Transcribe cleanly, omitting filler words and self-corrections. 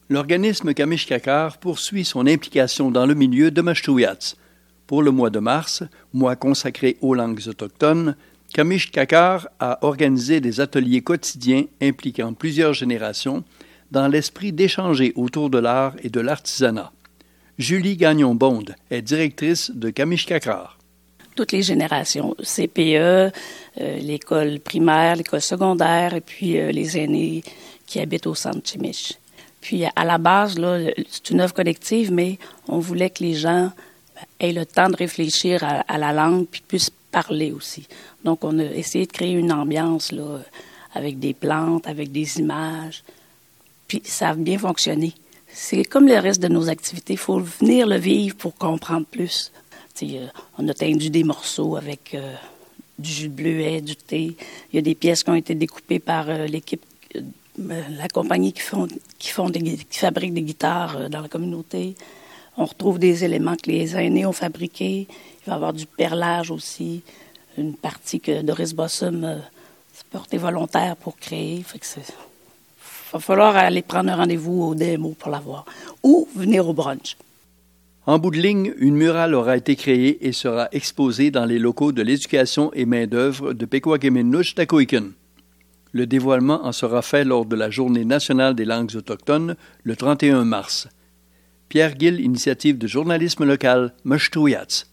L'organisme Kamishkakar poursuit son implication dans le milieu de Mashtouiats. Pour le mois de mars, mois consacré aux langues autochtones, Kamishkakar a organisé des ateliers quotidiens impliquant plusieurs générations dans l'esprit d'échanger autour de l'art et de l'artisanat. Julie Gagnon-Bonde est directrice de Kamishkakar. Toutes les générations, CPE, l'école primaire, l'école secondaire et puis les aînés qui habitent au centre Chimiche. Puis à la base, là, c'est une œuvre collective, mais on voulait que les gens aient le temps de réfléchir à la langue puis puissent parler aussi. Donc on a essayé de créer une ambiance là, avec des plantes, avec des images. Puis ça a bien fonctionné. C'est comme le reste de nos activités, il faut venir le vivre pour comprendre plus. On a tendu des morceaux avec du jus de bleuet, du thé. Il y a des pièces qui ont été découpées par l'équipe, la compagnie qui fabrique des guitares dans la communauté. On retrouve des éléments que les aînés ont fabriqués. Il va y avoir du perlage aussi, une partie que Doris Bossum s'est portée volontaire pour créer. Fait que il va falloir aller prendre un rendez-vous au DMO pour la voir ou venir au brunch. En bout de ligne, une murale aura été créée et sera exposée dans les locaux de l'éducation et main-d'œuvre de Pequawakaminush-Takoiken. Le dévoilement en sera fait lors de la Journée nationale des langues autochtones le 31 mars. Pierre Gill, initiative de journalisme local, Mashtouiats.